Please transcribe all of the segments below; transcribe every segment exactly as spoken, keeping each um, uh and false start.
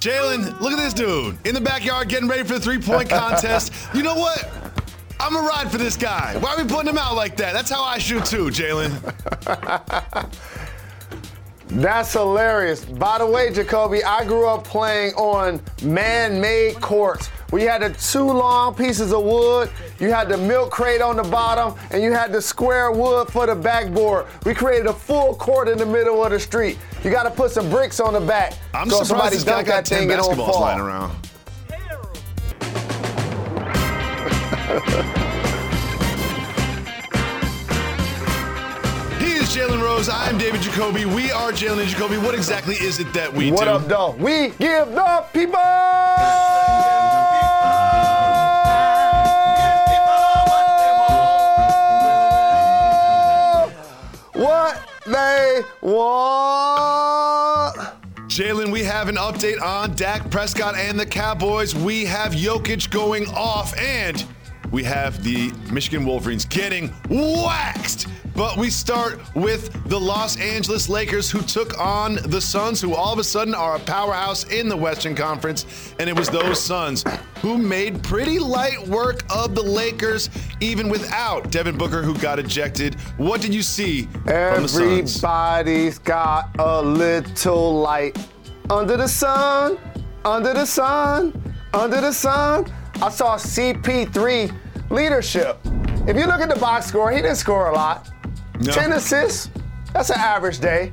Jalen, look at this dude in the backyard getting ready for the three-point contest. You know what? I'm going to ride for this guy. Why are we putting him out like that? That's how I shoot too, Jalen. That's hilarious. By the way, Jacoby, I grew up playing on man-made courts. We had the two long pieces of wood, you had the milk crate on the bottom, and you had the square wood for the backboard. We created a full court in the middle of the street. You got to put some bricks on the back. I'm so surprised somebody this guy dunk got that ten thing and it don't basketballs fall. lying around. He is Jalen Rose. I'm David Jacoby. We are Jalen and Jacoby. What exactly is it that we what do? What up, though? We give the people what they want. Jalen, we have an update on Dak Prescott and the Cowboys. We have Jokic going off, and we have the Michigan Wolverines getting waxed. But we start with the Los Angeles Lakers, who took on the Suns, who all of a sudden are a powerhouse in the Western Conference. And it was those Suns who made pretty light work of the Lakers, even without Devin Booker, who got ejected. What did you see from the Suns? Everybody's got a little light under the sun, under the sun, under the sun. I saw C P three leadership. If you look at the box score, he didn't score a lot. No. ten assists, that's an average day.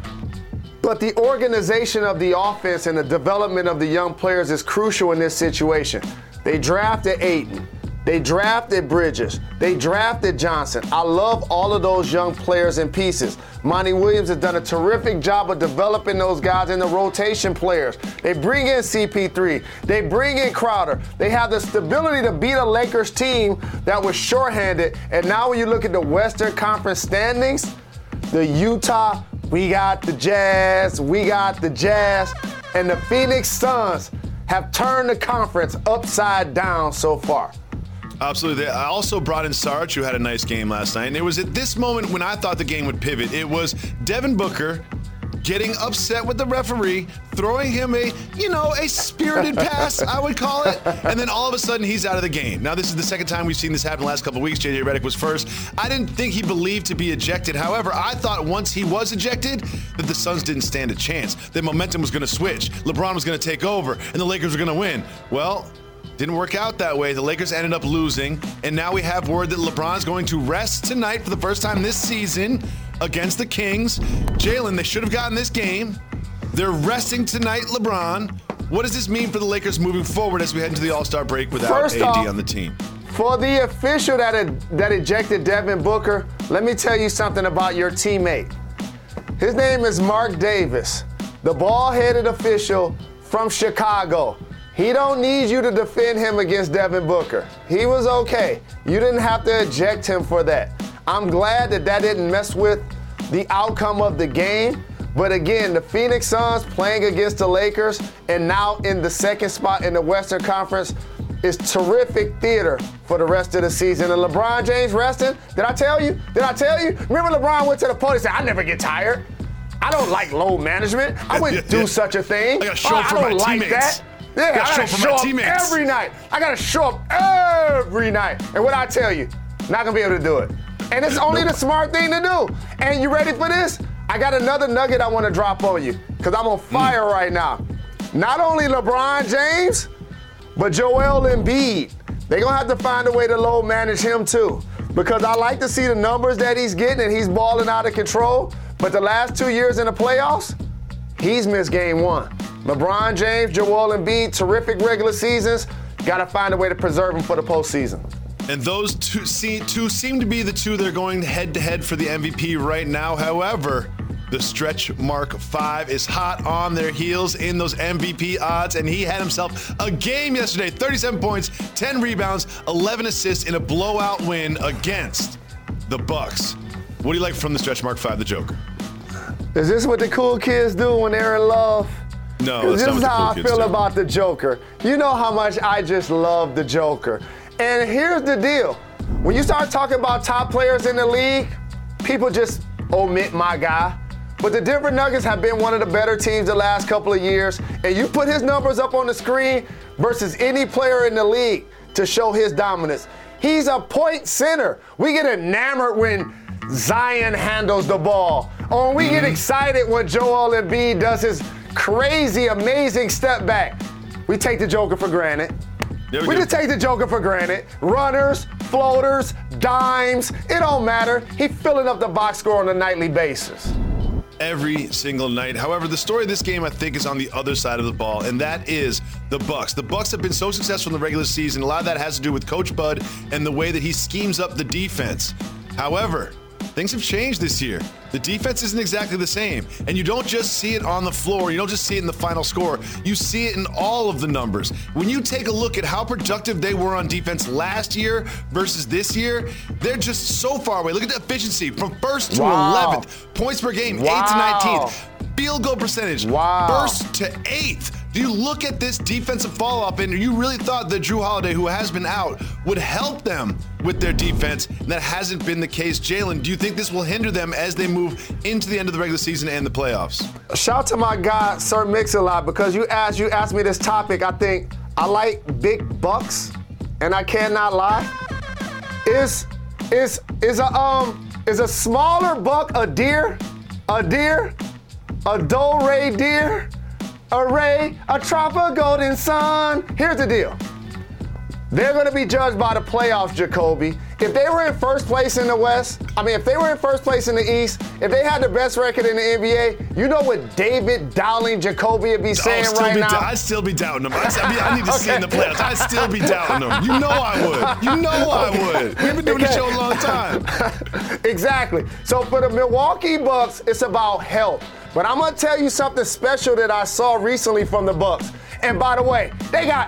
But the organization of the offense and the development of the young players is crucial in this situation. They drafted Ayton. They drafted Bridges. They drafted Johnson. I love all of those young players and pieces. Monty Williams has done a terrific job of developing those guys in the rotation players. They bring in C P three. They bring in Crowder. They have the stability to beat a Lakers team that was shorthanded. And now when you look at the Western Conference standings, the Utah, we got the Jazz, we got the Jazz, and the Phoenix Suns have turned the conference upside down so far. Absolutely. I also brought in Sarge, who had a nice game last night. And it was at this moment when I thought the game would pivot. It was Devin Booker getting upset with the referee, throwing him a, you know, a spirited pass, I would call it. And then all of a sudden, he's out of the game. Now, this is the second time we've seen this happen the last couple of weeks. J J Redick was first. I didn't think he believed to be ejected. However, I thought once he was ejected, that the Suns didn't stand a chance. That momentum was going to switch. LeBron was going to take over, and the Lakers were going to win. Well, didn't work out that way. The Lakers ended up losing, and now we have word that LeBron's going to rest tonight for the first time this season against the Kings. Jalen, they should have gotten this game. They're resting tonight, LeBron. What does this mean for the Lakers moving forward as we head into the All-Star break without First A D off, on the team? For the official that, had, that ejected Devin Booker, let me tell you something about your teammate. His name is Mark Davis, the bald-headed official from Chicago. He don't need you to defend him against Devin Booker. He was okay. You didn't have to eject him for that. I'm glad that that didn't mess with the outcome of the game. But again, the Phoenix Suns playing against the Lakers and now in the second spot in the Western Conference is terrific theater for the rest of the season. And LeBron James resting, did I tell you? Did I tell you? Remember LeBron went to the podium and said, I never get tired. I don't like load management. I wouldn't do such a thing. I gotta show up for my like teammates. That. Yeah, I gotta, I gotta show, show up teammates. every night. I gotta show up every night. And what I tell you, not gonna be able to do it. And it's only nope. the smart thing to do. And you ready for this? I got another nugget I wanna drop on you, because I'm on fire mm. right now. Not only LeBron James, but Joel Embiid. They're gonna have to find a way to load manage him too. Because I like to see the numbers that he's getting, and he's balling out of control. But the last two years in the playoffs, he's missed game one. LeBron James, Joel Embiid, terrific regular seasons. Got to find a way to preserve them for the postseason. And those two, see, two seem to be the two that are going head-to-head for the M V P right now. However, the stretch mark five is hot on their heels in those M V P odds, and he had himself a game yesterday. thirty-seven points, ten rebounds, eleven assists in a blowout win against the Bucks. What do you like from the stretch mark five, the Joker? Is this what the cool kids do when they're in love? No, that's this not is what how the cool I feel kids do. about the Joker. You know how much I just love the Joker. And here's the deal. When you start talking about top players in the league, people just omit my guy. but the Denver Nuggets have been one of the better teams the last couple of years. And you put his numbers up on the screen versus any player in the league to show his dominance. He's a point center. We get enamored when Zion handles the ball. Or we get excited when Joel Embiid does his crazy, amazing step back. We take the Joker for granted. We, we just take the Joker for granted. Runners, floaters, dimes, it don't matter. He's filling up the box score on a nightly basis. Every single night. However, the story of this game, I think, is on the other side of the ball, and that is the Bucks. The Bucks have been so successful in the regular season. A lot of that has to do with Coach Bud and the way that he schemes up the defense. However, things have changed this year. The defense isn't exactly the same. And you don't just see it on the floor. You don't just see it in the final score. You see it in all of the numbers. When you take a look at how productive they were on defense last year versus this year, they're just so far away. Look at the efficiency from first to Wow. eleventh. Points per game, Wow. eight to nineteenth. Field goal percentage, Wow. first to eighth. Do you look at this defensive follow-up and you really thought that Drew Holiday, who has been out, would help them with their defense? And that hasn't been the case. Jalen, do you think this will hinder them as they move into the end of the regular season and the playoffs? Shout out to my guy, Sir Mix-a-Lot, because you asked you asked me this topic. I think I like big bucks, and I cannot lie. Is is is a um is a smaller buck a deer? A deer? A do-ray deer? A ray? A tropical golden sun? Here's the deal. They're going to be judged by the playoffs, Jacoby. If they were in first place in the West, I mean, if they were in first place in the East, if they had the best record in the N B A, you know what David Dowling Jacoby would be saying still right be now? da- I'd still be doubting them. I'd, I, mean, I need to see Okay. in the playoffs. I'd still be doubting them. You know I would. You know I would. We've been doing this show a long time. Exactly. So for the Milwaukee Bucks, it's about health. But I'm gonna tell you something special that I saw recently from the Bucks. And by the way, they got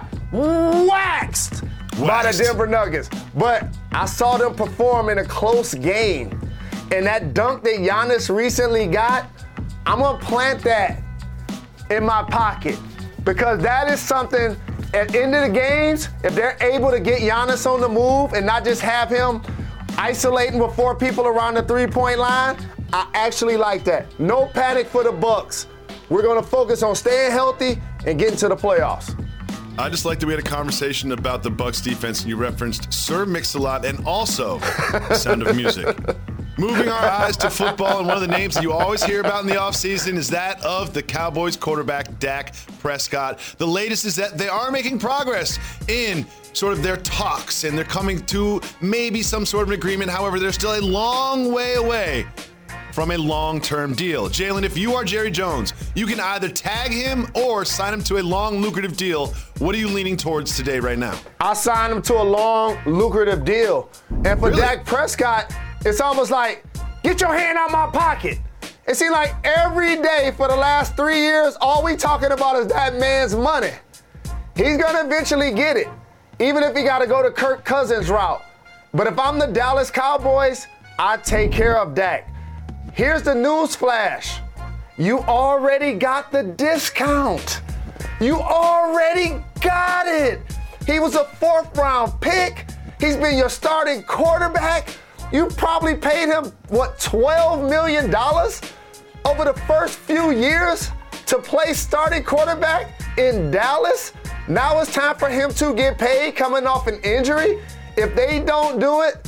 waxed, by the Waxed. Denver Nuggets. But I saw them perform in a close game. And that dunk that Giannis recently got, I'm gonna plant that in my pocket. Because that is something, at the end of the games, if they're able to get Giannis on the move and not just have him isolating with four people around the three-point line, I actually like that. No panic for the Bucks. We're gonna focus on staying healthy and getting to the playoffs. I just like that we had a conversation about the Bucks defense, and you referenced Sir Mix-a-Lot and also the Sound of Music. Moving our eyes to football, and one of the names that you always hear about in the offseason is that of the Cowboys quarterback, Dak Prescott. The latest is that they are making progress in sort of their talks, and they're coming to maybe some sort of an agreement. However, they're still a long way away from a long-term deal. Jalen, if you are Jerry Jones, you can either tag him or sign him to a long, lucrative deal. What are you leaning towards today, right now? I signed him to a long, lucrative deal. And for Really? Dak Prescott, it's almost like, get your hand out my pocket. It seems like every day for the last three years, all we talking about is that man's money. He's gonna eventually get it, even if he gotta go to Kirk Cousins' route. But if I'm the Dallas Cowboys, I take care of Dak. Here's the news flash. You already got the discount. You already got it. He was a fourth round pick. He's been your starting quarterback. You probably paid him, what, twelve million dollars over the first few years to play starting quarterback in Dallas? Now it's time for him to get paid coming off an injury. If they don't do it,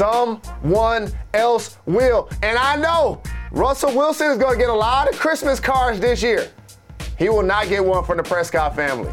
someone else will. And I know Russell Wilson is going to get a lot of Christmas cards this year. He will not get one from the Prescott family.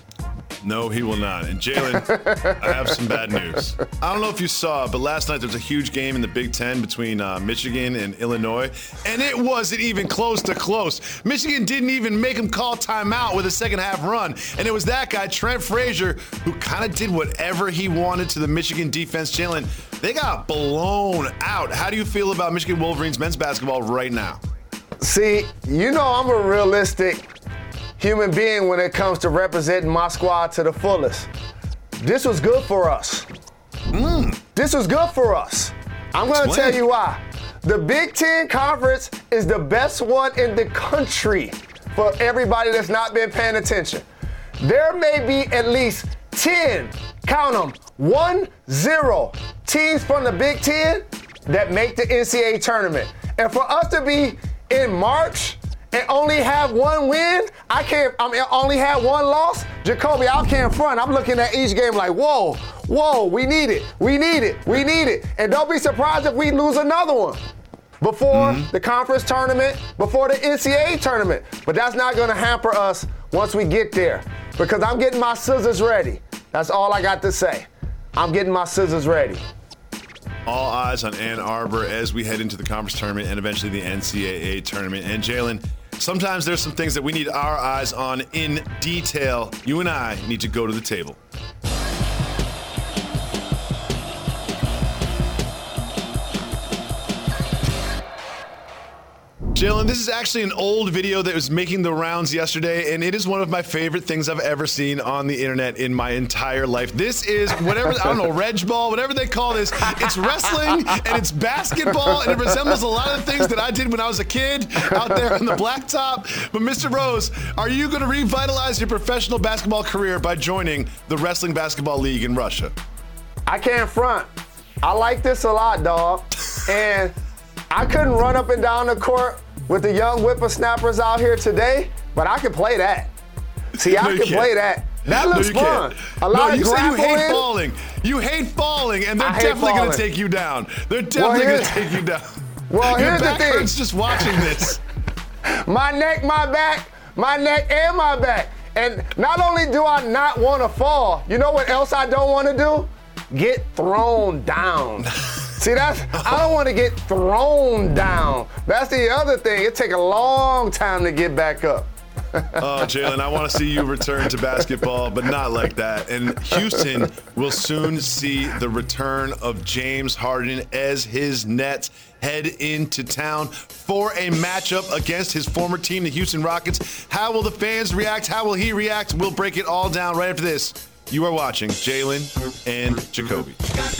No, he will not. And Jalen, I have some bad news. I don't know if you saw, but last night there was a huge game in the Big Ten between uh, Michigan and Illinois, and it wasn't even close to close. Michigan didn't even make him call timeout with a second half run, and it was that guy, Trent Frazier, who kind of did whatever he wanted to the Michigan defense. Jalen, they got blown out. How do you feel about Michigan Wolverines men's basketball right now? See, you know I'm a realistic human being when it comes to representing my squad to the fullest. This was good for us. Mm. This was good for us. I'm going to tell you why. The Big Ten Conference is the best one in the country for everybody that's not been paying attention. There may be at least ten, count them, one, zero teams from the Big Ten that make the N C double A tournament. And for us to be in March and only have one win? I can't, I mean, only have one loss? Jacoby, I can't front. I'm looking at each game like, whoa, whoa, we need it, we need it, we need it. And don't be surprised if we lose another one before mm-hmm. the conference tournament, before the N C double A tournament. But that's not gonna hamper us once we get there, because I'm getting my scissors ready. That's all I got to say. I'm getting my scissors ready. All eyes on Ann Arbor as we head into the conference tournament and eventually the N C double A tournament. And Jalen, sometimes there's some things that we need our eyes on in detail. You and I need to go to the table. Jalen, this is actually an old video that was making the rounds yesterday, and it is one of my favorite things I've ever seen on the internet in my entire life. This is whatever, I don't know, reg ball, whatever they call this. It's wrestling and it's basketball, and it resembles a lot of the things that I did when I was a kid out there on the blacktop. But Mister Rose, are you going to revitalize your professional basketball career by joining the Wrestling Basketball League in Russia? I can't front. I like this a lot, dog. And I couldn't run up and down the court with the young whippersnappers out here today, but I can play that. See, I no, can can't. play that. That looks no, fun. Can't. A lot no, of you say you hate grappling. falling. You hate falling, and they're I definitely going falling. to take you down. They're definitely Well, going to take you down. Well, Your here's back the thing. hurts just watching this. My neck, my back, my neck, and my back. And not only do I not want to fall, you know what else I don't want to do? Get thrown down. See, that's, I don't want to get thrown down. That's the other thing. It take a long time to get back up. Oh, Jalen, I want to see you return to basketball, but not like that. And Houston will soon see the return of James Harden as his Nets head into town for a matchup against his former team, the Houston Rockets. How will the fans react? How will he react? We'll break it all down right after this. You are watching Jalen and Jacoby.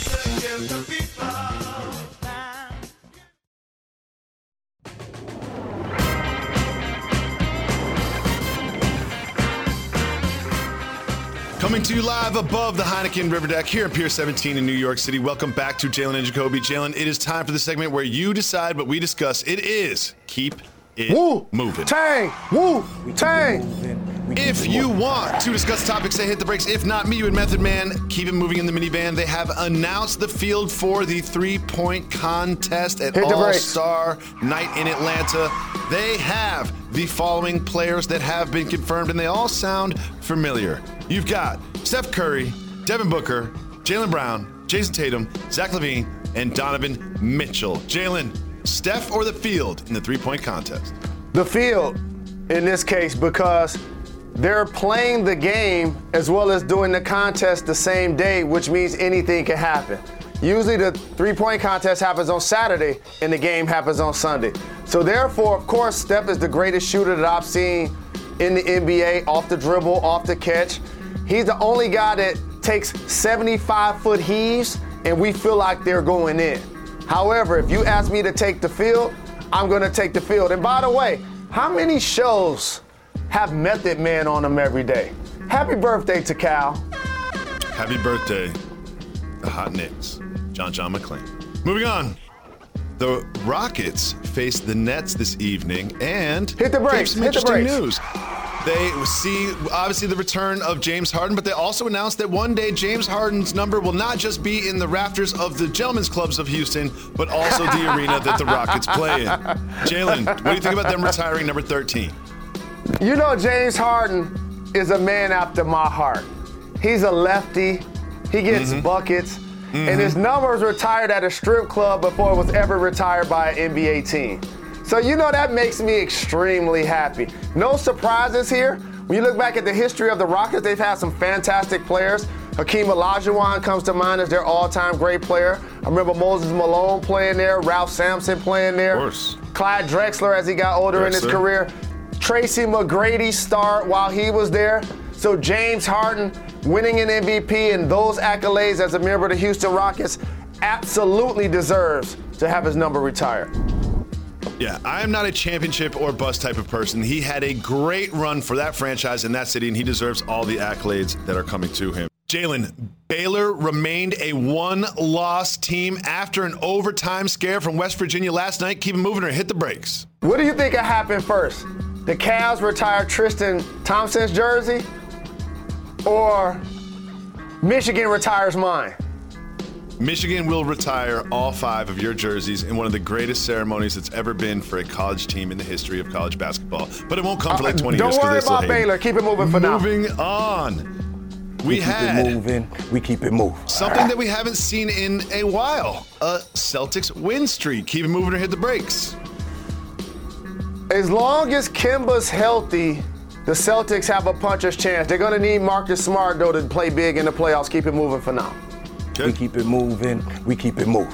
Coming to you live above the Heineken River Deck here at Pier seventeen in New York City. Welcome back to Jalen and Jacoby. Jalen, it is time for the segment where you decide what we discuss. It is Keep It Woo, Moving. Tang, woo, tang. If you want to discuss topics, say hit the brakes. If not, me, you and Method Man, keep it moving in the minivan. They have announced the field for the three-point contest at All-Star Night in Atlanta. They have the following players that have been confirmed, and they all sound familiar. You've got Steph Curry, Devin Booker, Jaylen Brown, Jason Tatum, Zach LaVine, and Donovan Mitchell. Jalen, Steph or the field in the three-point contest? The field in this case, because they're playing the game as well as doing the contest the same day, which means anything can happen. Usually the three-point contest happens on Saturday and the game happens on Sunday. So therefore, of course, Steph is the greatest shooter that I've seen in the N B A, off the dribble, off the catch. He's the only guy that takes seventy-five foot heaves and we feel like they're going in. However, if you ask me to take the field, I'm gonna take the field. And by the way, how many shows have Method Man on them every day? Happy birthday to Cal. Happy birthday, the Hot Knicks, John John McClain. Moving on. The Rockets face the Nets this evening and hit the brakes. Some hit the interesting brakes. news. They see, obviously, the return of James Harden, but they also announced that one day James Harden's number will not just be in the rafters of the Gentlemen's Clubs of Houston, but also the arena that the Rockets play in. Jalen, what do you think about them retiring number thirteen? You know, James Harden is a man after my heart. He's a lefty. He gets mm-hmm. buckets. Mm-hmm. And his number was retired at a strip club before it was ever retired by an N B A team. So you know that makes me extremely happy. No surprises here. When you look back at the history of the Rockets, they've had some fantastic players. Hakeem Olajuwon comes to mind as their all-time great player. I remember Moses Malone playing there, Ralph Sampson playing there. Of course. Clyde Drexler as he got older Drexler. in his career. Tracy McGrady starred while he was there. So James Harden winning an M V P and those accolades as a member of the Houston Rockets absolutely deserves to have his number retired. Yeah, I am not a championship or bust type of person. He had a great run for that franchise in that city, and he deserves all the accolades that are coming to him. Jalen, Baylor remained a one-loss team after an overtime scare from West Virginia last night. Keep it moving or hit the brakes. What do you think will happen first? The Cavs retire Tristan Thompson's jersey, or Michigan retires mine? Michigan will retire all five of your jerseys in one of the greatest ceremonies that's ever been for a college team in the history of college basketball. But it won't come for like twenty uh, years. Don't worry about Baylor. Keep it moving for now. Moving on. We, we keep had it moving. We keep it moving. Something that we haven't seen in a while. A Celtics win streak. Keep it moving or hit the brakes. As long as Kemba's healthy, the Celtics have a puncher's chance. They're going to need Marcus Smart, though, to play big in the playoffs. Keep it moving for now. Good. We keep it moving. We keep it moving.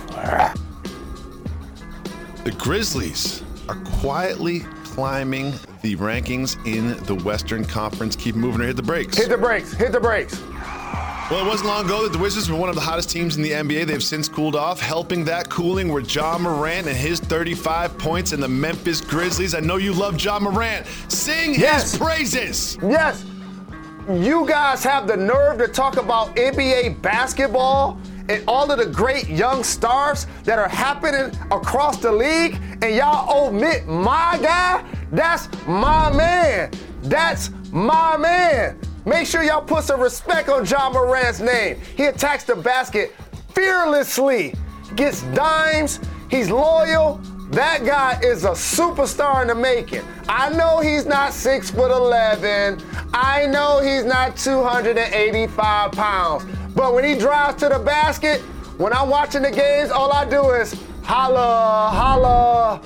The Grizzlies are quietly climbing the rankings in the Western Conference. Keep moving or hit the brakes. Hit the brakes. Hit the brakes. Well, it wasn't long ago that the Wizards were one of the hottest teams in the N B A. They've since cooled off. Helping that cooling were Ja Morant and his thirty-five points and the Memphis Grizzlies. I know you love Ja Morant. Sing Yes. his praises. Yes. You guys have the nerve to talk about N B A basketball and all of the great young stars that are happening across the league, and y'all omit my guy? That's my man. That's my man. Make sure y'all put some respect on Ja Morant's name. He attacks the basket fearlessly, gets dimes, he's loyal. That guy is a superstar in the making. I know he's not six foot eleven. I know he's not two hundred eighty-five pounds. But when he drives to the basket, when I'm watching the games, all I do is holla, holla.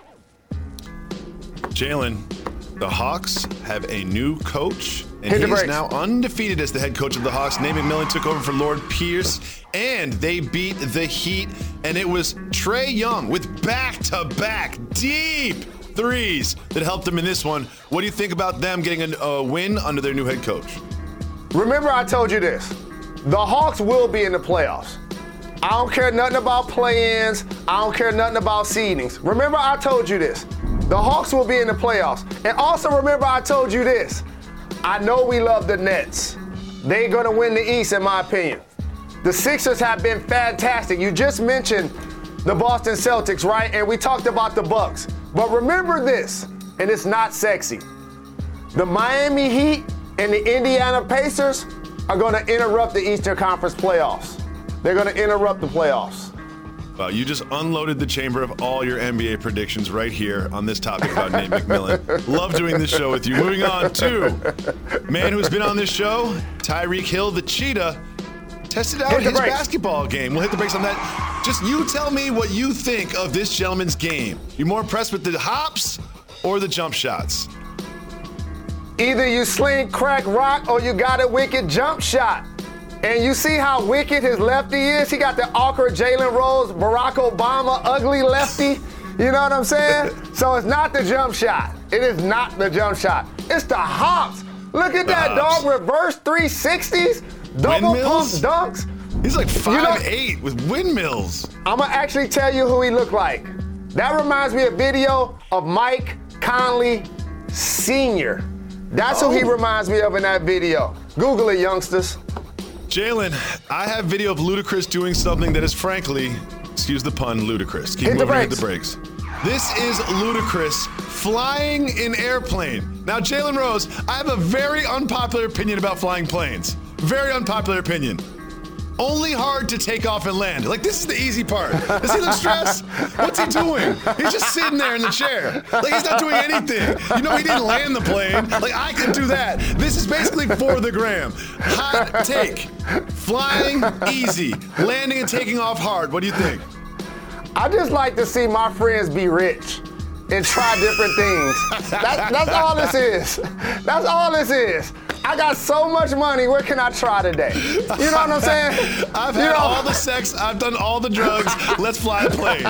Jalen, the Hawks have a new coach, and Hit the he's brakes. now undefeated as the head coach of the Hawks. Nate McMillan took over for Lord Pierce, and they beat the Heat, and it was Trae Young with back-to-back deep threes that helped them in this one. What do you think about them getting a, a win under their new head coach? Remember I told you this. The Hawks will be in the playoffs. I don't care nothing about play-ins. I don't care nothing about seedings. Remember I told you this. The Hawks will be in the playoffs. And also remember I told you this. I know we love the Nets. They're going to win the East, in my opinion. The Sixers have been fantastic. You just mentioned the Boston Celtics, right? And we talked about the Bucks. But remember this, and it's not sexy. The Miami Heat and the Indiana Pacers are going to interrupt the Eastern Conference playoffs. They're going to interrupt the playoffs. Wow, you just unloaded the chamber of all your N B A predictions right here on this topic about Nate McMillan. Love doing this show with you. Moving on to man who's been on this show, Tyreek Hill, the Cheetah, tested out his brakes. basketball game. We'll hit the brakes on that. Just you tell me what you think of this gentleman's game. You more impressed with the hops or the jump shots? Either you sling, crack, rock, or you got a wicked jump shot. And you see how wicked his lefty is? He got the awkward Jalen Rose, Barack Obama, ugly lefty. You know what I'm saying? So it's not the jump shot. It is not the jump shot. It's the hops. Look at The that hops. dog, reverse three sixties, double pump Windmills? dunks. He's like five You know- eight with windmills. I'm gonna actually tell you who he looked like. That reminds me of a video of Mike Conley Senior That's who he Oh. reminds me of in that video. Google it, youngsters. Jalen, I have video of Ludacris doing something that is frankly, excuse the pun, ludicrous. Keep Hit the moving, hit the brakes. brakes. This is Ludacris flying an airplane. Now, Jalen Rose, I have a very unpopular opinion about flying planes. Very unpopular opinion. Only hard to take off and land. Like, this is the easy part. Does he look stressed? What's he doing? He's just sitting there in the chair. Like, he's not doing anything. You know, he didn't land the plane. Like, I can do that. This is basically for the gram. Hot take. Flying, easy. Landing and taking off hard. What do you think? I just like to see my friends be rich and try different things. That, that's all this is. That's all this is. I got so much money. What can I try today? You know what I'm saying? I've You had know- all the sex. I've done all the drugs. Let's fly a plane.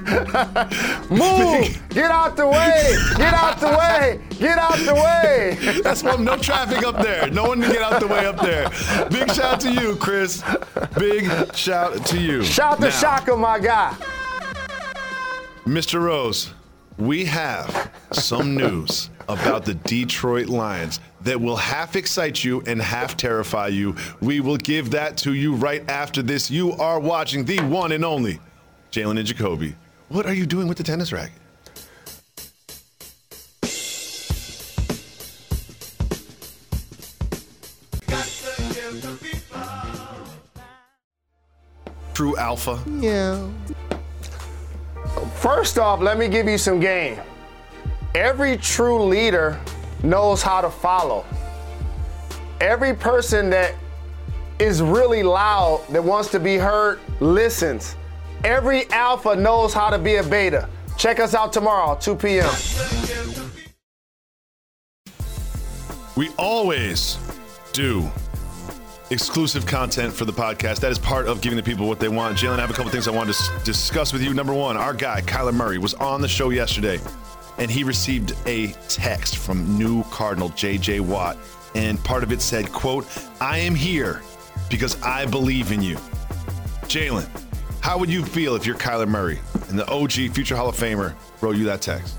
Move! Get out the way! Get out the way! Get out the way! That's why no traffic up there. No one to get out the way up there. Big shout to you, Chris. Big shout to you. Shout to Now, Shaka, my guy. Mister Rose, we have some news about the Detroit Lions that will half excite you and half terrify you. We will give that to you right after this. You are watching the one and only Jalen and Jacoby. What are you doing with the tennis racket? True alpha. Yeah. First off, let me give you some game. Every true leader knows how to follow. Every person that is really loud, that wants to be heard, listens. Every alpha knows how to be a beta. Check us out tomorrow, two p.m. We always do exclusive content for the podcast. That is part of giving the people what they want. Jalen, I have a couple things I wanted to s- discuss with you. Number one, our guy, Kyler Murray, was on the show yesterday, and he received a text from new Cardinal J J Watt, and part of it said, quote, "I am here because I believe in you." Jalen, how would you feel if you're Kyler Murray and the O G future Hall of Famer wrote you that text?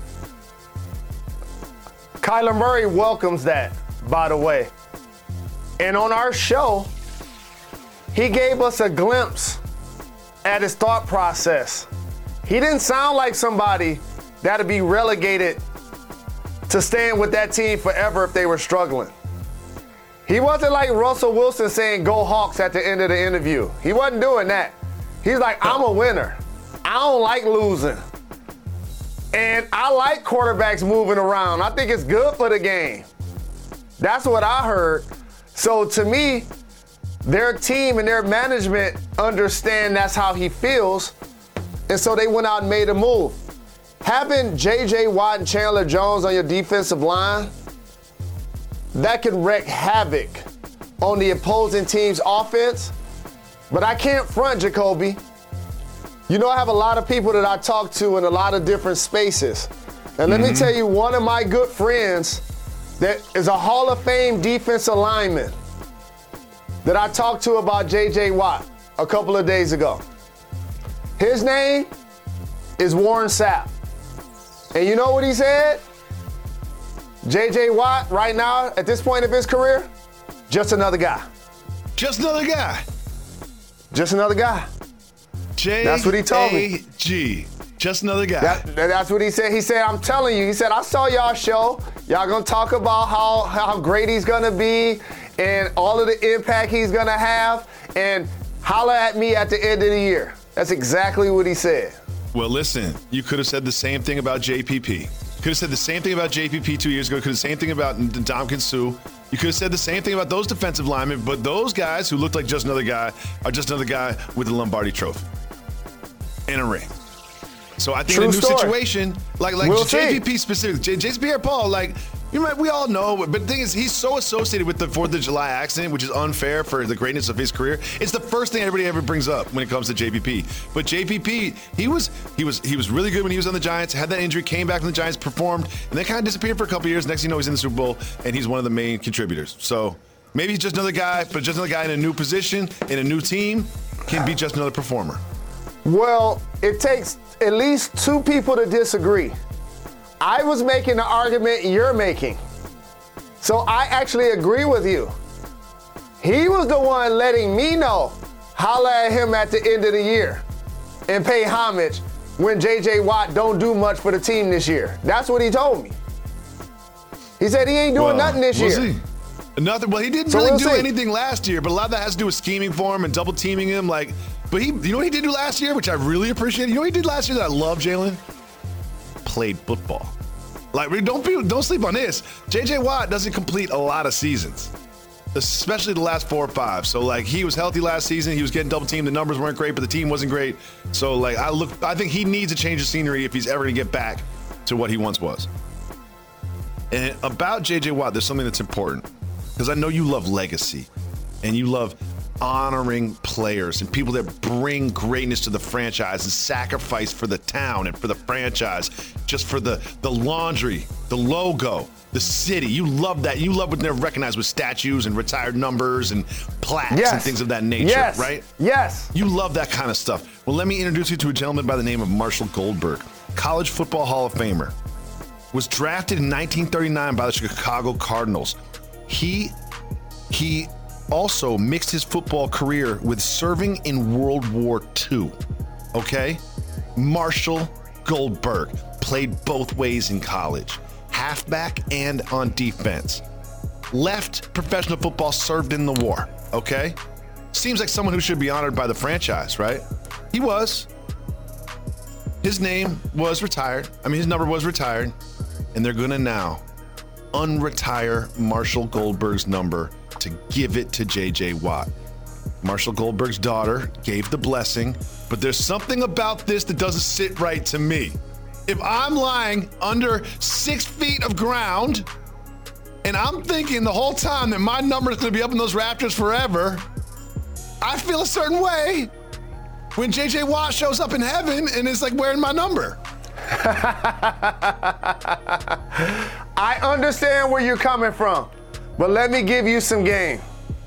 Kyler Murray welcomes that, by the way. And on our show, he gave us a glimpse at his thought process. He didn't sound like somebody that'd be relegated to staying with that team forever if they were struggling. He wasn't like Russell Wilson saying, "Go Hawks" at the end of the interview. He wasn't doing that. He's like, "I'm a winner. I don't like losing. And I like quarterbacks moving around. I think it's good for the game." That's what I heard. So to me, their team and their management understand that's how he feels. And so they went out and made a move. Having J J Watt and Chandler Jones on your defensive line, that can wreak havoc on the opposing team's offense. But I can't front, Jacoby. You know, I have a lot of people that I talk to in a lot of different spaces. And let mm-hmm. me tell you, one of my good friends that is a Hall of Fame defensive lineman that I talked to about J J Watt a couple of days ago. His name is Warren Sapp. And you know what he said? J J Watt, right now, at this point of his career, just another guy. Just another guy. Just another guy. J. That's what he told me. G. Just another guy. That, that's what he said. He said, "I'm telling you." He said, "I saw y'all show. Y'all gonna talk about how how great he's gonna be and all of the impact he's gonna have, and holler at me at the end of the year." That's exactly what he said. Well, listen, you could have said the same thing about J P P. Could have said the same thing about J P P two years ago. Could have said the same thing about Ndamukong Suh. You could have said the same thing about those defensive linemen, but those guys who looked like just another guy are just another guy with a Lombardi trophy and a ring. So I think True in a new story. situation, like like We'll J P P see. specifically, J- Jason Pierre-Paul, like, you might, we all know, but the thing is, he's so associated with the fourth of July accident, which is unfair for the greatness of his career. It's the first thing everybody ever brings up when it comes to J P P. But J P P, he was he was he was really good when he was on the Giants, had that injury, came back from the Giants, performed, and then kind of disappeared for a couple of years. Next thing you know, he's in the Super Bowl, and he's one of the main contributors. So maybe he's just another guy, but just another guy in a new position, in a new team, can be just another performer. Well, it takes at least two people to disagree. I was making the argument you're making. So I actually agree with you. He was the one letting me know, holla at him at the end of the year and pay homage when J J Watt don't do much for the team this year. That's what he told me. He said he ain't doing Well, nothing this we'll year. See. Nothing. Well, he didn't So really we'll do see. anything last year, but a lot of that has to do with scheming for him and double teaming him. Like, but he, you know what he did do last year, which I really appreciate. You know what he did last year that I love, Jalen? Played football. Like, don't be, don't sleep on this. J J Watt doesn't complete a lot of seasons, especially the last four or five. So, like, he was healthy last season. He was getting double teamed. The numbers weren't great, but the team wasn't great. So, like, I look, I think he needs a change of scenery if he's ever going to get back to what he once was. And about J J Watt, there's something that's important, because I know you love legacy and you love honoring players and people that bring greatness to the franchise and sacrifice for the town and for the franchise, just for the, the laundry, the logo, the city. You love that. You love when they're recognized with statues and retired numbers and plaques Yes. and things of that nature, Yes. right? Yes. You love that kind of stuff. Well, let me introduce you to a gentleman by the name of Marshall Goldberg, College Football Hall of Famer. was drafted in nineteen thirty-nine by the Chicago Cardinals. He he also mixed his football career with serving in World War Two. Okay? Marshall Goldberg played both ways in college, halfback and on defense. Left professional football, served in the war. Okay? Seems like someone who should be honored by the franchise, right? He was. His name was retired. I mean, his number was retired. And they're going to now unretire Marshall Goldberg's number to give it to J J Watt. Marshall Goldberg's daughter gave the blessing, but there's something about this that doesn't sit right to me. If I'm lying under six feet of ground and I'm thinking the whole time that my number is going to be up in those rafters forever, I feel a certain way when J J Watt shows up in heaven and is like wearing my number. I understand where you're coming from, but let me give you some game.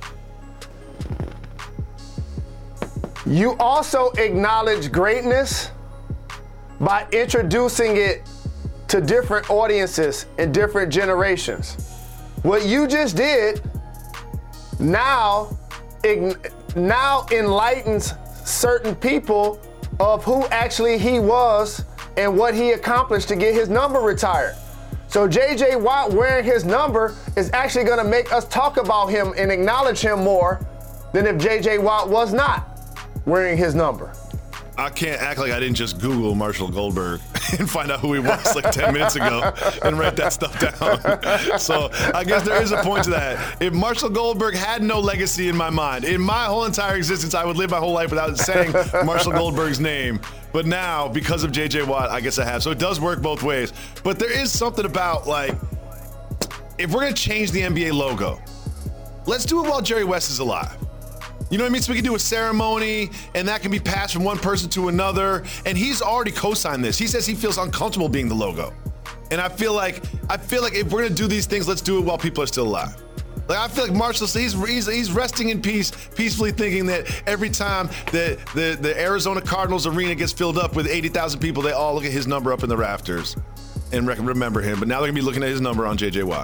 You also acknowledge greatness by introducing it to different audiences in different generations. What you just did now, now enlightens certain people of who actually he was and what he accomplished to get his number retired. So J J Watt wearing his number is actually going to make us talk about him and acknowledge him more than if J J Watt was not wearing his number. I can't act like I didn't just Google Marshall Goldberg and find out who he was like ten minutes ago and write that stuff down. So I guess there is a point to that. If Marshall Goldberg had no legacy in my mind, in my whole entire existence, I would live my whole life without saying Marshall Goldberg's name. But now, because of J J Watt, I guess I have. So it does work both ways. But there is something about, like, if we're going to change the N B A logo, let's do it while Jerry West is alive. You know what I mean? So we can do a ceremony, and that can be passed from one person to another. And he's already co-signed this. He says he feels uncomfortable being the logo. And I feel like I feel like if we're gonna do these things, let's do it while people are still alive. Like, I feel like Marshall, he's he's, he's resting in peace, peacefully thinking that every time that the, the Arizona Cardinals arena gets filled up with eighty thousand people, they all look at his number up in the rafters and remember him. But now they're gonna be looking at his number on J J Watt.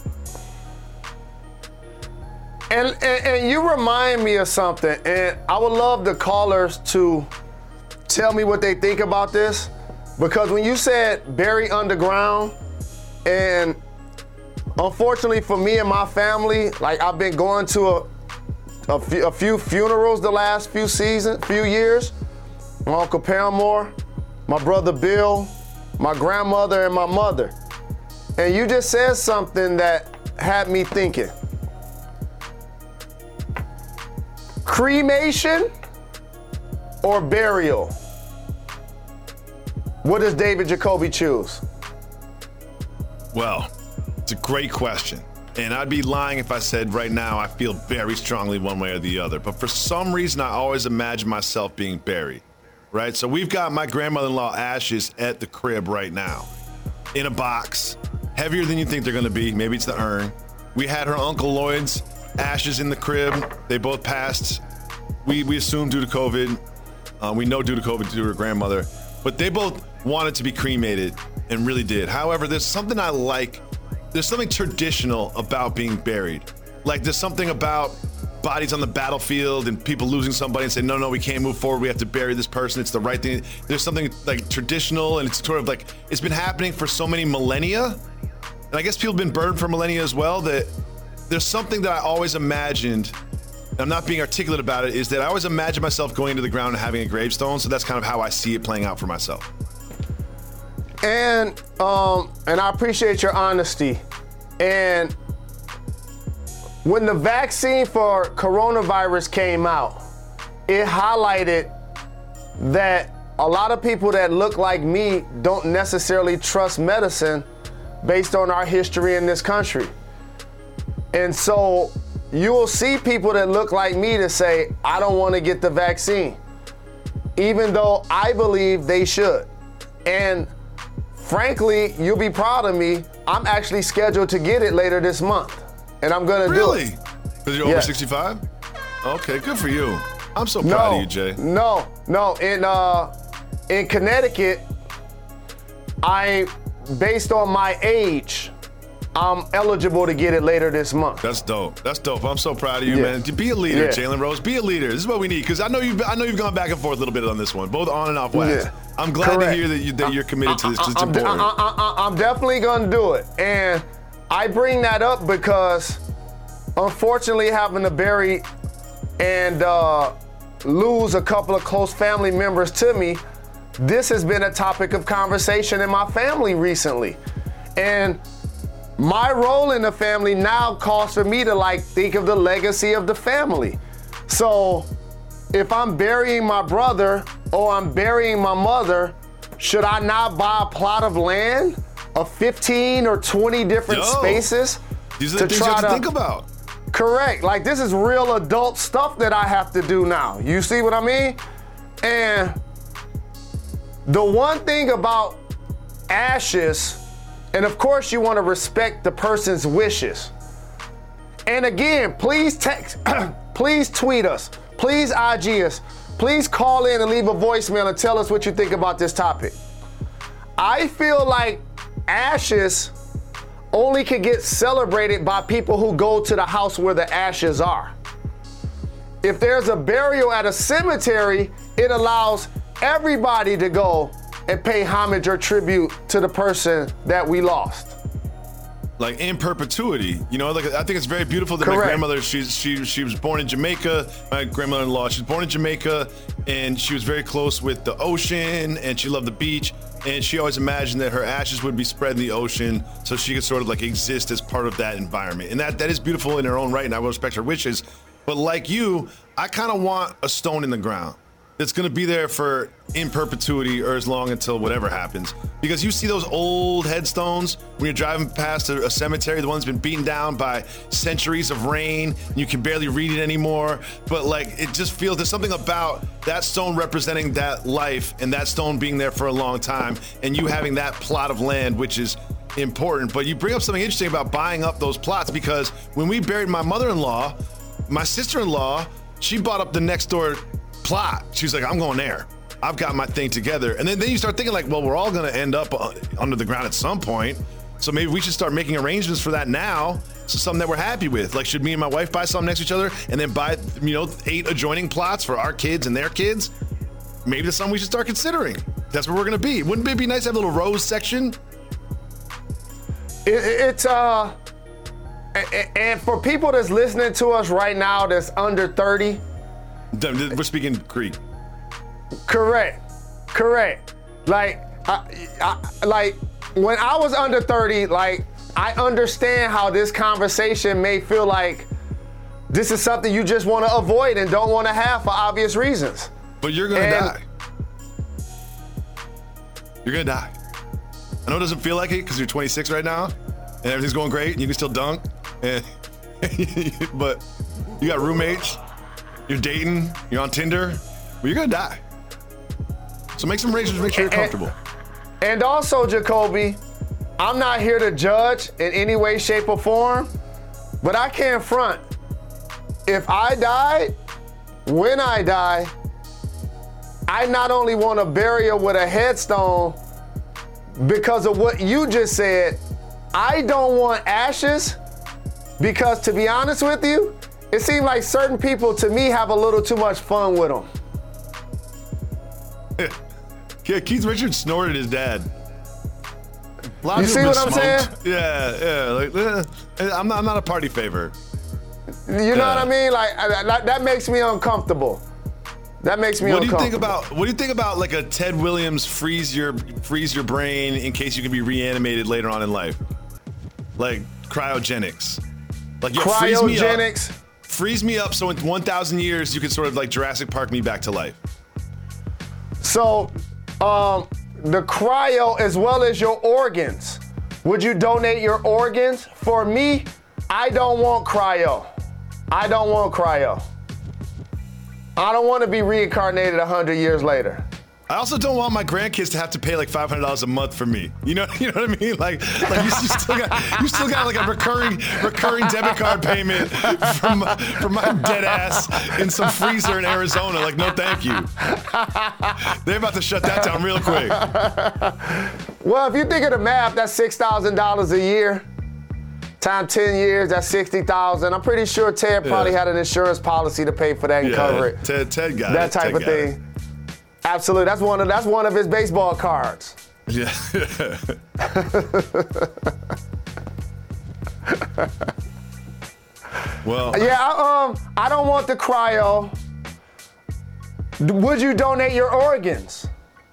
And, and, and you remind me of something, and I would love the callers to tell me what they think about this, because when you said bury underground, and unfortunately for me and my family, like, I've been going to a, a, few, a few funerals the last few seasons, few years. My Uncle Paramore, my brother Bill, my grandmother, and my mother. And you just said something that had me thinking. Cremation or burial? What does David Jacoby choose? Well, it's a great question. And I'd be lying if I said right now I feel very strongly one way or the other. But for some reason, I always imagine myself being buried, right? So we've got my grandmother-in-law ashes at the crib right now in a box, heavier than you think they're gonna be. Maybe it's the urn. We had her Uncle Lloyd's ashes in the crib. They both passed. We we assume due to COVID. Uh, we know due to COVID due to her grandmother. But they both wanted to be cremated and really did. However, there's something I like. There's something traditional about being buried. Like, there's something about bodies on the battlefield and people losing somebody and saying, no, no, we can't move forward. We have to bury this person. It's the right thing. There's something like traditional, and it's sort of like, it's been happening for so many millennia. And I guess people have been burned for millennia as well, that there's something that I always imagined, and I'm not being articulate about it, is that I always imagine myself going into the ground and having a gravestone. So that's kind of how I see it playing out for myself. And um, and I appreciate your honesty. And when the vaccine for coronavirus came out, it highlighted that a lot of people that look like me don't necessarily trust medicine based on our history in this country. And so you will see people that look like me to say, I don't want to get the vaccine, even though I believe they should. And frankly, you'll be proud of me. I'm actually scheduled to get it later this month, and I'm gonna really? do it. Really? Because you're Yeah. over sixty-five? Okay, good for you. I'm so No, proud of you, Jay. no, no. In uh, in Connecticut, I based on my age, I'm eligible to get it later this month. That's dope. That's dope. I'm so proud of you, Yeah. man. To be a leader, Yeah. Jalen Rose. Be a leader. This is what we need. Because I know you've I know you've gone back and forth a little bit on this one, both on and off wax. Yeah. I'm glad Correct. to hear that, you, that you're committed to this. 'Cause it's I'm, de- important. I, I, I, I'm definitely gonna do it, and I bring that up because, unfortunately, having to bury and uh, lose a couple of close family members to me, this has been a topic of conversation in my family recently, and my role in the family now calls for me to like think of the legacy of the family. So if I'm burying my brother or I'm burying my mother, should I not buy a plot of land of fifteen or twenty different Yo, spaces These are the to things you try have to to think about. Correct. Like, this is real adult stuff that I have to do now. You see what I mean? And the one thing about ashes, and of course you want to respect the person's wishes. And again, please text, please tweet us, please I G us, please call in and leave a voicemail and tell us what you think about this topic. I feel like ashes only can get celebrated by people who go to the house where the ashes are. If there's a burial at a cemetery, it allows everybody to go and pay homage or tribute to the person that we lost. Like in perpetuity, you know. Like I think it's very beautiful that my Correct. grandmother, she's she she was born in Jamaica. My grandmother-in-law, she was born in Jamaica, and she was very close with the ocean, and she loved the beach. And she always imagined that her ashes would be spread in the ocean, so she could sort of like exist as part of that environment. And that that is beautiful in her own right, and I will respect her wishes. But like you, I kind of want a stone in the ground that's gonna be there for in perpetuity or as long until whatever happens. Because you see those old headstones when you're driving past a, a cemetery, the one's been beaten down by centuries of rain, and you can barely read it anymore. But like, it just feels, there's something about that stone representing that life and that stone being there for a long time, and you having that plot of land, which is important. But you bring up something interesting about buying up those plots, because when we buried my mother-in-law, my sister-in-law, she bought up the next door plot. She's like, I'm going there. I've got my thing together. And then, then you start thinking like, well, we're all going to end up uh, under the ground at some point. So maybe we should start making arrangements for that now. So something that we're happy with. Like, should me and my wife buy something next to each other and then buy, you know, eight adjoining plots for our kids and their kids? Maybe that's something we should start considering. That's where we're going to be. Wouldn't it be nice to have a little rose section? It, it's, uh, and, and for people that's listening to us right now that's under thirty, We're speaking Greek. correct, correct. Like, I, I, like when I was under thirty, like I understand how this conversation may feel like this is something you just want to avoid and don't want to have for obvious reasons. But you're gonna And- die. You're gonna die. I know it doesn't feel like it because you're twenty-six right now and everything's going great and you can still dunk. And but you got roommates, you're dating, you're on Tinder, but you're gonna die. So make some arrangements, make sure you're And- comfortable. And also, Jacoby, I'm not here to judge in any way, shape, or form, but I can't front. If I died, when I die, I not only want a burial with a headstone because of what you just said, I don't want ashes because, to be honest with you, it seems like certain people, to me, have a little too much fun with them. Yeah, Keith Richards snorted his dad. A lot of You see people what I'm smoked. Yeah, yeah. Like, eh, I'm not. I'm not a party favor. You know Yeah. what I mean? Like, I- I- that makes me uncomfortable. That makes me What do you uncomfortable. think about? What do you think about like a Ted Williams freeze your freeze your brain in case you can be reanimated later on in life, like cryogenics? Like yeah, freeze me up. Cryogenics. Freeze me up so in one thousand years you can sort of like Jurassic Park me back to life. So, um, the cryo as well as your organs. Would you donate your organs? For me, I don't want cryo. I don't want cryo. I don't want to be reincarnated a hundred years later. I also don't want my grandkids to have to pay like five hundred dollars a month for me. You know, you know what I mean? Like, like you, you still got, you still got like a recurring, recurring debit card payment from from my dead ass in some freezer in Arizona. Like, no, thank you. They're about to shut that down real quick. Well, if you think of the math, that's six thousand dollars a year. Time ten years, that's sixty thousand dollars. I'm pretty sure Ted probably yeah. had an insurance policy to pay for that and yeah, cover it. Ted, Ted got that it. type Ted of thing. It. Absolutely. That's one of that's one of his baseball cards. Yeah. Well. Yeah, I, um, I don't want the cryo. Would you donate your organs?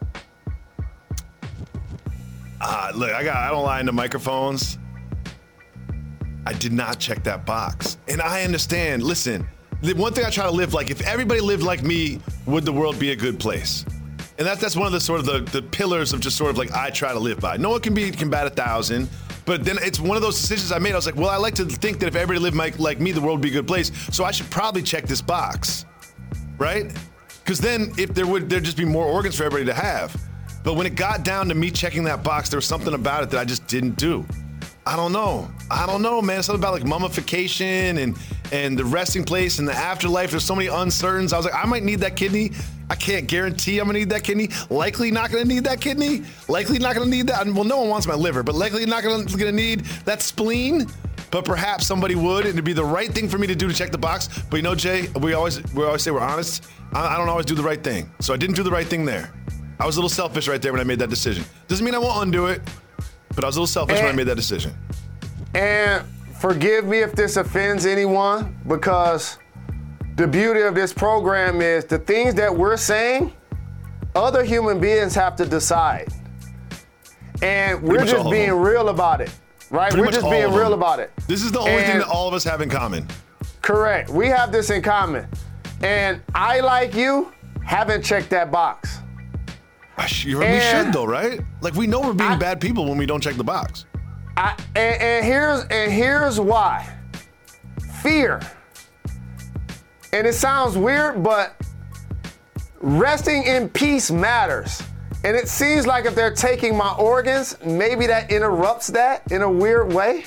Uh, look, I got I don't lie into microphones. I did not check that box. And I understand. Listen, the one thing I try to live like, if everybody lived like me, would the world be a good place? And that's that's one of the sort of the, the pillars of just sort of like I try to live by. No one can be can bat a thousand, but then it's one of those decisions I made. I was like, well, I like to think that if everybody lived like, like me, the world would be a good place. So I should probably check this box, right? Because then if there would there'd just be more organs for everybody to have. But when it got down to me checking that box, there was something about it that I just didn't do. I don't know. I don't know, man. Something about like mummification and and the resting place and the afterlife. There's so many uncertainties. I was like, I might need that kidney. I can't guarantee I'm gonna need that kidney. Likely not gonna need that kidney. Likely not gonna need that. Well, no one wants my liver, but likely not gonna, gonna need that spleen. But perhaps somebody would, and it'd be the right thing for me to do to check the box. But you know, Jay, we always we always say we're honest. I, I don't always do the right thing, so I didn't do the right thing there. I was a little selfish right there when I made that decision. Doesn't mean I won't undo it. But I was a little selfish and, when I made that decision. And forgive me if this offends anyone, because the beauty of this program is the things that we're saying, other human beings have to decide. And we're just being real about it, right? Pretty we're just being real about it. This is the only and, thing that all of us have in common. Correct. We have this in common. And I, like you, haven't checked that box. You and, we should though, right? Like we know we're being I, bad people when we don't check the box. I, and, and here's and here's why. Fear. And it sounds weird, but resting in peace matters. And it seems like if they're taking my organs, maybe that interrupts that in a weird way.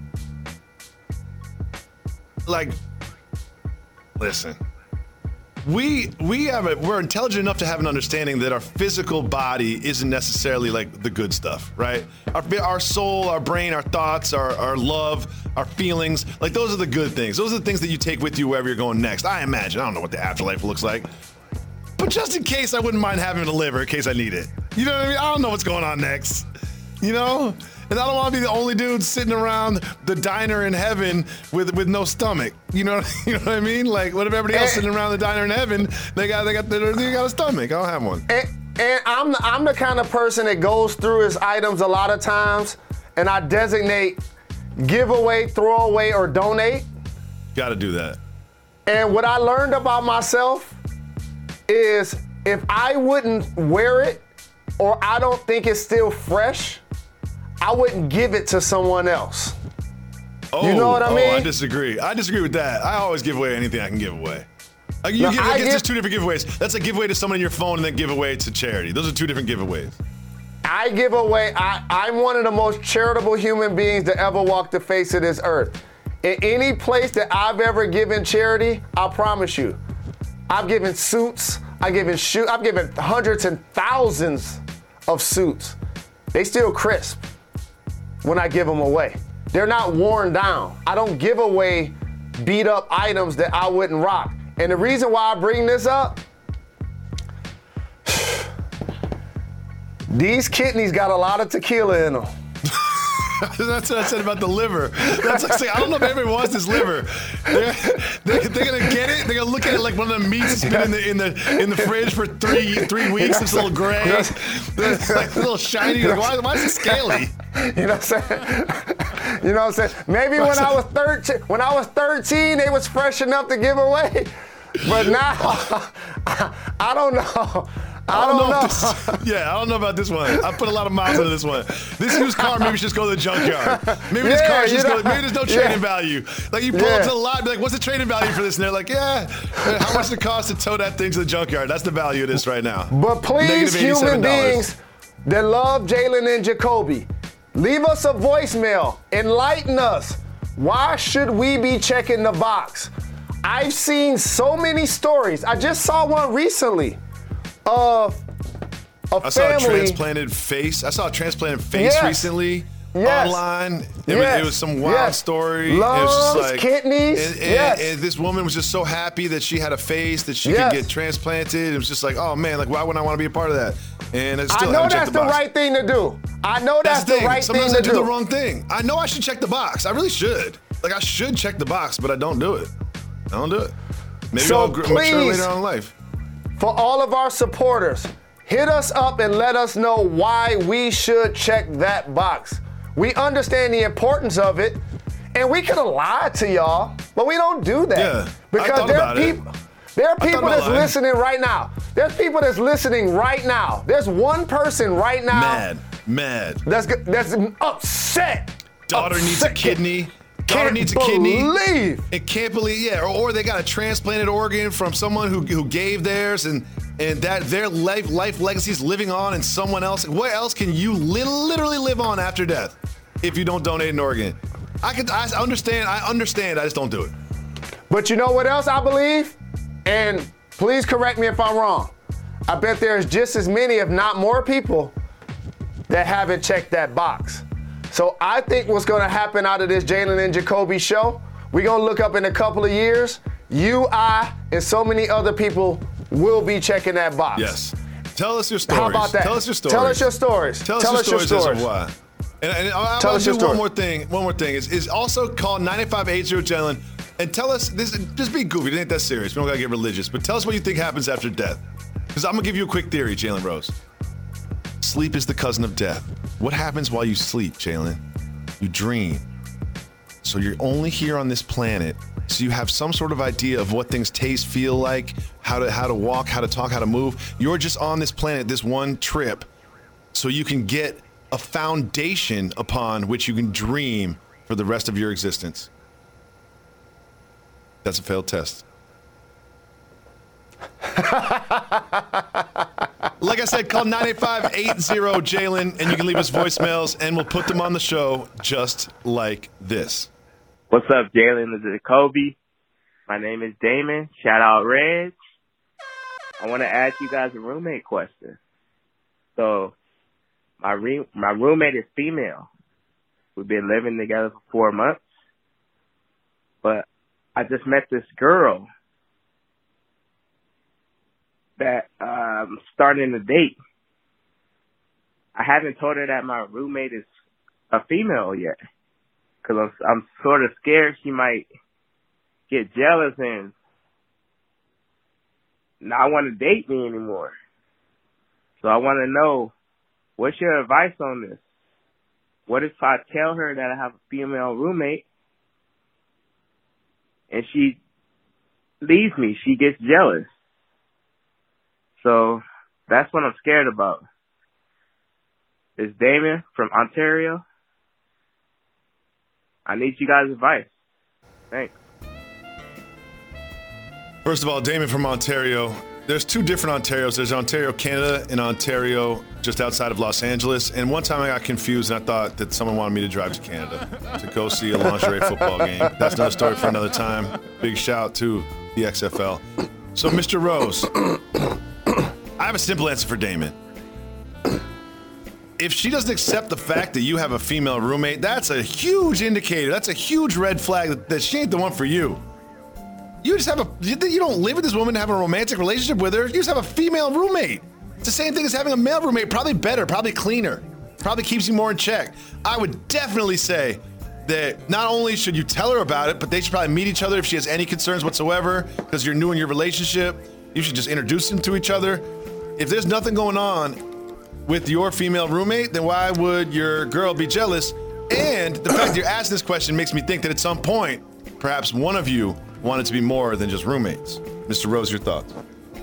Like, listen. We we have a, we're intelligent enough to have an understanding that our physical body isn't necessarily like the good stuff, right? Our our soul, our brain, our thoughts, our, our love, our feelings, like those are the good things. Those are the things that you take with you wherever you're going next. I imagine. I don't know what the afterlife looks like. But just in case, I wouldn't mind having a liver in case I need it. You know what I mean? I don't know what's going on next. You know? And I don't want to be the only dude sitting around the diner in heaven with with no stomach. You know, you know what I mean? Like, what if everybody else and, sitting around the diner in heaven, they got they got they got a stomach? I don't have one. And, and I'm the, I'm the kind of person that goes through his items a lot of times, and I designate give away, throw away, or donate. Got to do that. And what I learned about myself is if I wouldn't wear it, or I don't think it's still fresh, I wouldn't give it to someone else. Oh, you know what I mean? Oh, I disagree. I disagree with that. I always give away anything I can give away. Like you no, give, I it's give, just two different giveaways. That's a giveaway to someone on your phone and then give away to charity. Those are two different giveaways. I give away, I, I'm one of the most charitable human beings to ever walk the face of this earth. In any place that I've ever given charity, I promise you, I've given suits, I've given shoes, I've given hundreds and thousands of suits. They still crisp when I give them away. They're not worn down. I don't give away beat up items that I wouldn't rock. And the reason why I bring this up, these kidneys got a lot of tequila in them. That's what I said about the liver. That's like saying, I don't know if everybody wants this liver. They're, they're, they're gonna get it. They're gonna look at it like one of the meats that's been in the in the in the fridge for three three weeks. It's a little gray, it's like a little shiny. Like, why, why is it scaly? You know what I'm saying? You know what I'm saying? Maybe when I was thirteen, when I was thirteen, they was fresh enough to give away. But now, I, I don't know. I don't know. If this, yeah, I don't know about this one. I put a lot of miles into this one. This used car maybe should just go to the junkyard. Maybe this Yeah, car should you just know- go. Maybe there's no trading yeah. value. Like you pull Yeah. up to the lot, be like, "What's the trading value for this?" And they're like, "Yeah, how much does it cost to tow that thing to the junkyard?" That's the value of this right now. But please, Negative human eighty-seven dollars. beings that love Jalen and Jacoby, leave us a voicemail. Enlighten us. Why should we be checking the box? I've seen so many stories. I just saw one recently of a I saw a family. transplanted face. I saw a transplanted face Yes. recently Yes. online. It, Yes. was, it was some wild Yes. story. Lungs, it was just like, kidneys. And, and, Yes. and this woman was just so happy that she had a face that she Yes. could get transplanted. It was just like, oh man, like why wouldn't I want to be a part of that? And I I still know haven't checked that's the, the box. right thing to do. I know that's, That's the, right Sometimes thing I to do do. the wrong thing. I know I should check the box. I really should. Like I should check the box, but I don't do it. I don't do it. Maybe So I'll gr- mature please- later on in life. For all of our supporters, hit us up and let us know why we should check that box. We understand the importance of it, and we could have lied to y'all, but we don't do that. Yeah, I because thought there about are it. people there are thought people about that's lying. listening right now. There's people that's listening right now. There's one person right now Mad, mad. that's g- that's upset. Daughter needs a Upset. kidney. Daughter Can't needs a kidney. believe. It can't believe, yeah, or, or they got a transplanted organ from someone who, who gave theirs, and and that their life life legacy is living on in someone else. Where else can you li- literally live on after death if you don't donate an organ? I can I understand. I understand. I just don't do it. But you know what else I believe? And please correct me if I'm wrong. I bet there's just as many, if not more people, that haven't checked that box. So I think what's going to happen out of this Jalen and Jacoby show, we're going to look up in a couple of years, you, I, and so many other people will be checking that box. Yes. Tell us your stories. How about that? Tell us your stories. Tell us your stories. Tell us Tell your us your stories as stories. of why. And, and I, I Tell want us to your do one story. more thing. One more thing is is also call nine five eight zero Jalen and tell us this. Just be goofy. It ain't that serious. We don't gotta get religious. But tell us what you think happens after death. Because I'm gonna give you a quick theory, Jalen Rose. Sleep is the cousin of death. What happens while you sleep, Jalen? You dream. So you're only here on this planet, so you have some sort of idea of what things taste, feel like, how to how to walk, how to talk, how to move. You're just on this planet, this one trip, so you can get a foundation upon which you can dream for the rest of your existence. That's a failed test. Like I said, call nine eight five eight zero Jalen and you can leave us voicemails and we'll put them on the show just like this. What's up, Jalen? This is Jacoby. My name is Damon. Shout out, Reg. I want to ask you guys a roommate question. So, my re- my roommate is female. We've been living together for four months. But I just met this girl that um starting to date. I haven't told her that my roommate is a female yet. Because I'm, I'm sort of scared she might get jealous and not want to date me anymore. So I want to know, what's your advice on this? What if I tell her that I have a female roommate and she leaves me, she gets jealous? So that's what I'm scared about. It's Damien from Ontario. I need you guys' advice. Thanks. First of all, Damon from Ontario. There's two different Ontarios. There's Ontario, Canada, and Ontario just outside of Los Angeles. And one time I got confused and I thought that someone wanted me to drive to Canada to go see a lingerie football game. That's another story for another time. Big shout to the X F L. So, Mister Rose, I have a simple answer for Damon. If she doesn't accept the fact that you have a female roommate, that's a huge indicator. That's a huge red flag that, that she ain't the one for you. You just have a, you don't live with this woman to have a romantic relationship with her. You just have a female roommate. It's the same thing as having a male roommate, probably better, probably cleaner, probably keeps you more in check. I would definitely say that not only should you tell her about it, but they should probably meet each other if she has any concerns whatsoever, because you're new in your relationship. You should just introduce them to each other. If there's nothing going on with your female roommate, then why would your girl be jealous? And the fact that you're asking this question makes me think that at some point, perhaps one of you wanted to be more than just roommates. Mister Rose, your thoughts?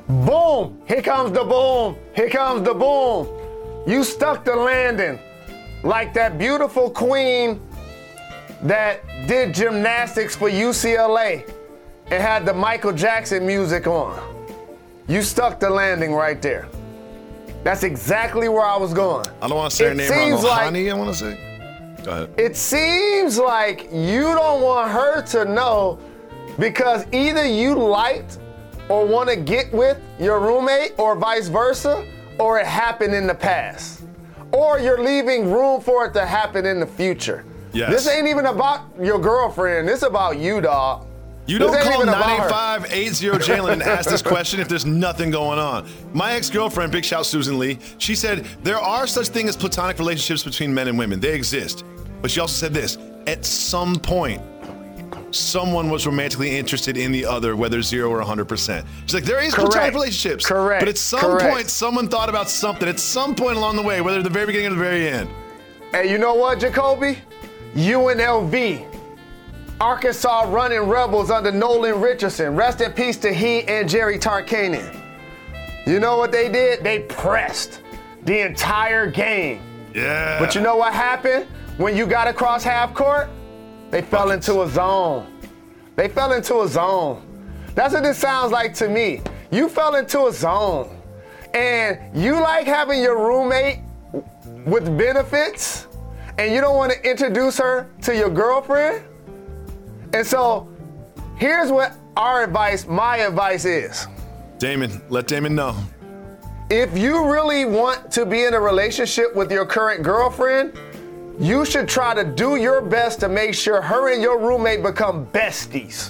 Boom! Here comes the boom. Here comes the boom. You stuck the landing like that beautiful queen that did gymnastics for U C L A and had the Michael Jackson music on. You stuck the landing right there. That's exactly where I was going. I don't want to say her It name wrong. seems like- Honey, I want to say. Go ahead. It seems like you don't want her to know because either you liked or want to get with your roommate or vice versa, or it happened in the past. Or you're leaving room for it to happen in the future. Yes. This ain't even about your girlfriend. This about you, dog. You This don't ain't call even about nine her. eight five, eight zero, Jalen and ask this question if there's nothing going on. My ex-girlfriend, big shout Susan Lee, she said, there are such things as platonic relationships between men and women. They exist. But she also said this, at some point, someone was romantically interested in the other, whether zero or one hundred percent. She's like, there is Correct. platonic relationships. Correct. But at some Correct. point, someone thought about something. At some point along the way, whether at the very beginning or the very end. Hey, you know what, Jacoby? U N L V. Arkansas running Rebels under Nolan Richardson. Rest in peace to he and Jerry Tarkanian. You know what they did? They pressed the entire game. Yeah. But you know what happened when you got across half court? They fell Buckets. into a zone. They fell into a zone. That's what this sounds like to me. You fell into a zone. And you like having your roommate with benefits, and you don't want to introduce her to your girlfriend? And so here's what our advice, my advice is. Damon, let Damon know. If you really want to be in a relationship with your current girlfriend, you should try to do your best to make sure her and your roommate become besties.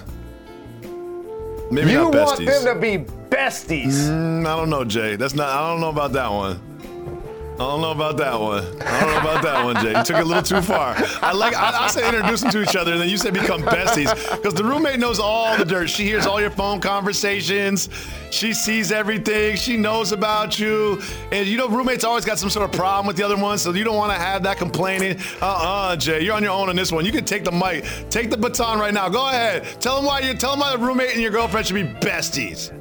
Maybe you not want besties. them to be besties. Mm, I don't know, Jay. That's not. I don't know about that one. I don't know about that one. I don't know about that one, Jay. You took it a little too far. I like. I, I said introduce them to each other, and then you said become besties, because the roommate knows all the dirt. She hears all your phone conversations. She sees everything. She knows about you, and you know roommates always got some sort of problem with the other one, so you don't want to have that complaining. Uh-uh, Jay. You're on your own on this one. You can take the mic, take the baton right now. Go ahead. Tell them why you. Tell them why the roommate and your girlfriend should be besties.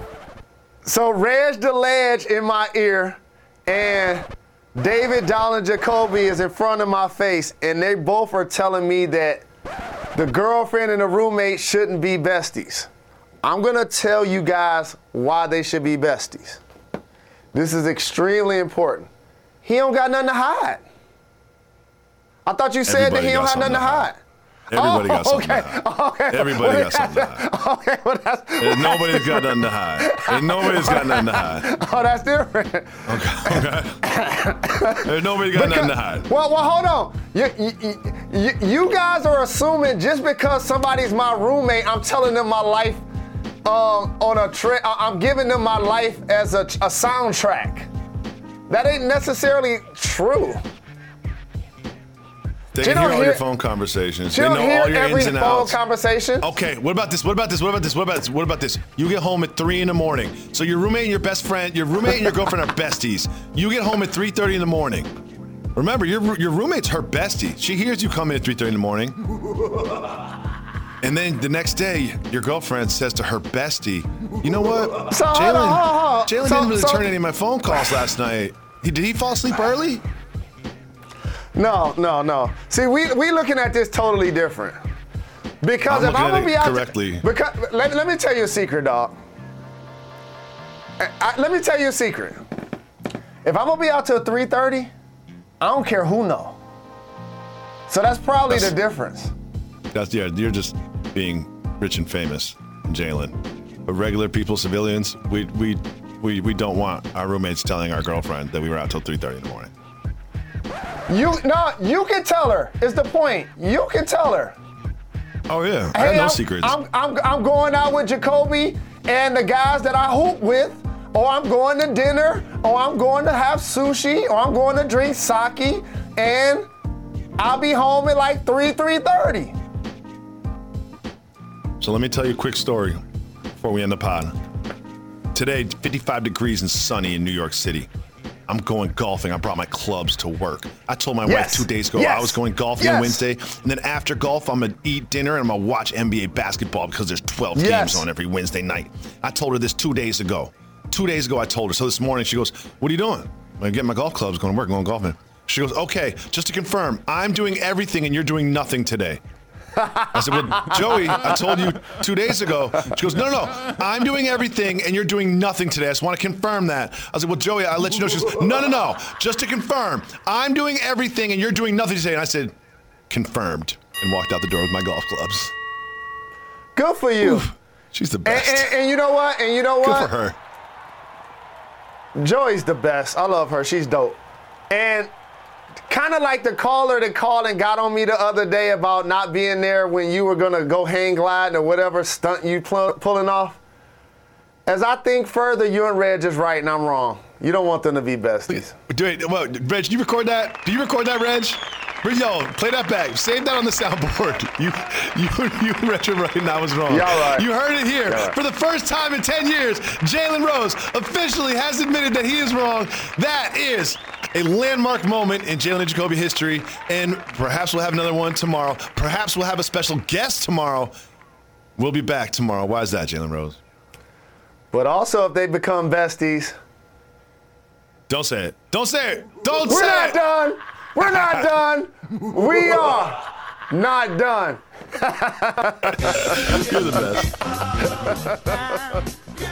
So Reg DeLedge in my ear, and David Dolan Jacoby is in front of my face, and they both are telling me that the girlfriend and the roommate shouldn't be besties. I'm gonna tell you guys why they should be besties. This is extremely important. He don't got nothing to hide. I thought you said Everybody that he don't got have nothing to something to hide. Everybody oh, got something okay. to hide. Okay. Everybody Well, got something to hide. Okay, well that's. There's nobody's got nothing to hide. There's nobody's got nothing to hide. Oh, that's different. Okay, okay. There's nobody got nothing to hide. Well, well, hold on. You, you, you, you guys are assuming just because somebody's my roommate, I'm telling them my life um, on a trip. I'm giving them my life as a, a soundtrack. That ain't necessarily true. They You can hear don't all your hear- phone conversations. You They don't know hear all your every ins and phone outs. conversation. Okay, what about this? What about this? What about this? What about this? What about this? You get home at three in the morning. So your roommate and your best friend, your roommate and your girlfriend are besties. You get home at three thirty in the morning. Remember, your your roommate's her bestie. She hears you come in at three thirty in the morning. And then the next day, your girlfriend says to her bestie, you know what? So, hold on, hold on, hold on. Jalen So- didn't really so- turn any of my phone calls last night. He, did he fall asleep early? No, no, no. See, we we looking at this totally different. Because I'm if looking I'm at gonna it be out correctly. because let, let me tell you a secret, dog. I, I- let me tell you a secret. If I'm gonna be out till three thirty, I don't care who know. So that's probably That's- the difference. That's yeah. You're just being rich and famous, Jalen. But regular people, civilians, we we we we don't want our roommates telling our girlfriend that we were out till three thirty in the morning. You no, you can tell her. Is the point. You can tell her. Oh yeah, I have Hey, no I'm, secrets. I'm, I'm, I'm going out with Jacoby and the guys that I hoop with, or I'm going to dinner, or I'm going to have sushi, or I'm going to drink sake, and I'll be home at like three, three thirty. So let me tell you a quick story before we end the pod. Today, fifty-five degrees and sunny in New York City. I'm going golfing. I brought my clubs to work. I told my Yes. wife two days ago Yes. I was going golfing Yes. on Wednesday. And then after golf, I'm going to eat dinner and I'm going to watch N B A basketball because there's twelve Yes. games on every Wednesday night. I told her this two days ago. Two days ago, I told her. So this morning, she goes, what are you doing? I'm getting my golf clubs, going to work, going golfing. She goes, okay, just to confirm, I'm doing everything and you're doing nothing today. I said, well, Joey, I told you two days ago. She goes, no, no, no, I'm doing everything and you're doing nothing today. I just want to confirm that. I said, well, Joey, I'll let you know. She goes, no, no, no, just to confirm, I'm doing everything and you're doing nothing today. And I said, confirmed, and walked out the door with my golf clubs. Good for you. Oof, she's the And, best. and, and you know what? And you know Good what? for her. Joey's the best. I love her. She's dope. And kind of like the caller that called and got on me the other day about not being there when you were going to go hang gliding or whatever stunt you pl- pulling off. As I think further, you and Reg is right and I'm wrong. You don't want them to be besties. Wait, well, Reg, did you record that? Did you record that, Reg? Yo, play that back. Save that on the soundboard. You, you, you, Reg, are right, and I was wrong. Y'all right. You heard it here. Right. For the first time in ten years, Jalen Rose officially has admitted that he is wrong. That is a landmark moment in Jalen and Jacoby history, and perhaps we'll have another one tomorrow. Perhaps we'll have a special guest tomorrow. We'll be back tomorrow. Why is that, Jalen Rose? But also, if they become besties, Don't say it. Don't say it. Don't we're say not it. done. We're not done. We are not done. You're the best.